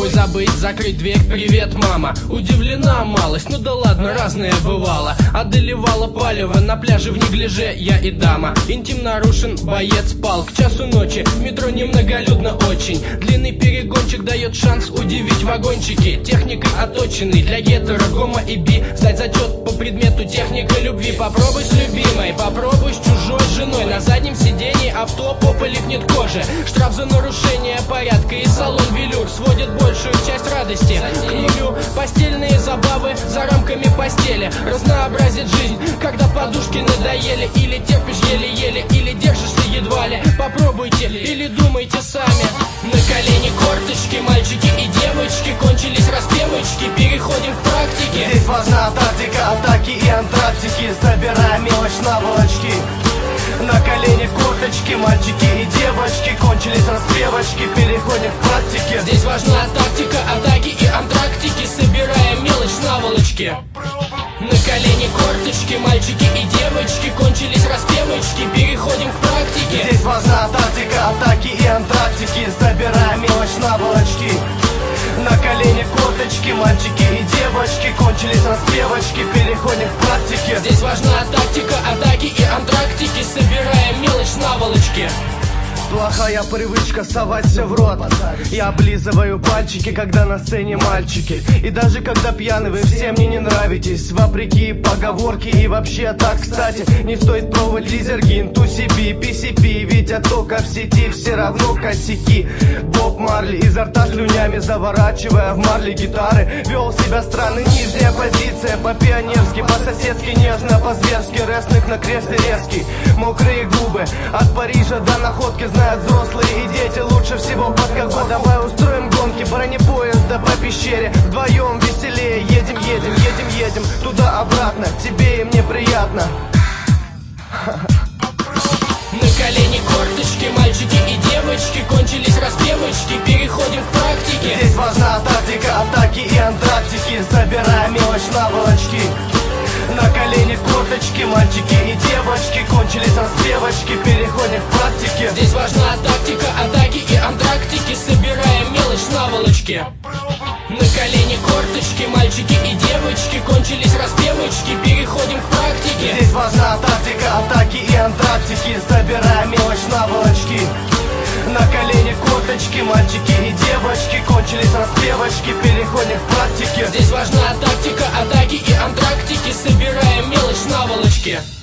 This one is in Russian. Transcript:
Попробуй забыть, закрыть дверь, привет, мама. Удивлена малость, ну да ладно, разное бывало. Одолевала палево на пляже в неглиже я и дама. Интим нарушен, боец спал к часу ночи. В метро немноголюдно очень. Длинный перегончик дает шанс удивить вагончики. Техникой оточенный для гетеро, гомо и би. Сдать зачет по предмету техника любви. Попробуй с любимой, попробуй с чужой женой. На заднем сиденье авто попа липнет кожи. Штраф за нарушение порядка и салон велюр сводит большую часть радости к нулю. Постельные забавы за рамками постели разнообразит жизнь, когда подушки надоели. Или терпишь еле-еле, или держишься едва ли. Попробуйте или думайте сами. На колени корточки, мальчики и девочки. Кончились распевочки, переходим к практике. Здесь важна тактика атаки и антрактики. Собираем мелочь на волочки. На колени корточки, мальчики и девочки. Кончились распевочки, переходим к практике. Здесь важна тактика атаки и антрактики. Собираем мелочь на волочке. На колени корточки, мальчики и девочки. Кончились распевочки, переходим к практике. Здесь важна тактика атаки и антрактики. Собираем мелочь на волочки. На колени корточки, мальчики и девочки. Кончились распевочки, переходим к практике. Здесь важна тактика атаки и антрактики. Собираем мелочь на волочке. Плохая привычка совать все в рот. Я облизываю пальчики, когда на сцене мальчики. И даже когда пьяны, вы все мне не нравитесь. Вопреки поговорке и вообще так, кстати, не стоит пробовать лизергин, тусиби, PCP. Ведь от тока в сети все равно косяки. Боб Марли изо рта слюнями заворачивая в марли гитары. Вел себя странно, нижняя позиция. По-пионерски, по-соседски, нежно, по-зверски. Рестлинг на кресле резкий. Мокрые губы от Парижа до находки. Знают взрослые и дети лучше всего под кого. Давай устроим гонки бронепоезда по пещере. Вдвоем веселее, едем, едем, едем, едем туда-обратно, тебе и мне приятно. На колени корточки, мальчики и девочки. Кончились распевочки, переходим к практике. Здесь важна тактика атаки и антрактики. Собираем мелочь на волочки. На колени корточки, мальчики и девочки. Кончились распевочки, переходим к практике. Здесь важна тактика атаки и антрактики. Собираем мелочь на волочке. На колени корточки, мальчики и девочки. Кончились распевочки, переходим к практике. Здесь важна тактика атаки и антрактики. Собираем мелочь на волочки. На колени корточки, мальчики и девочки. Кончились распевочки, переходим к практике. Здесь важна тактика атаки и антрактики. Собираем мелочь на волочке.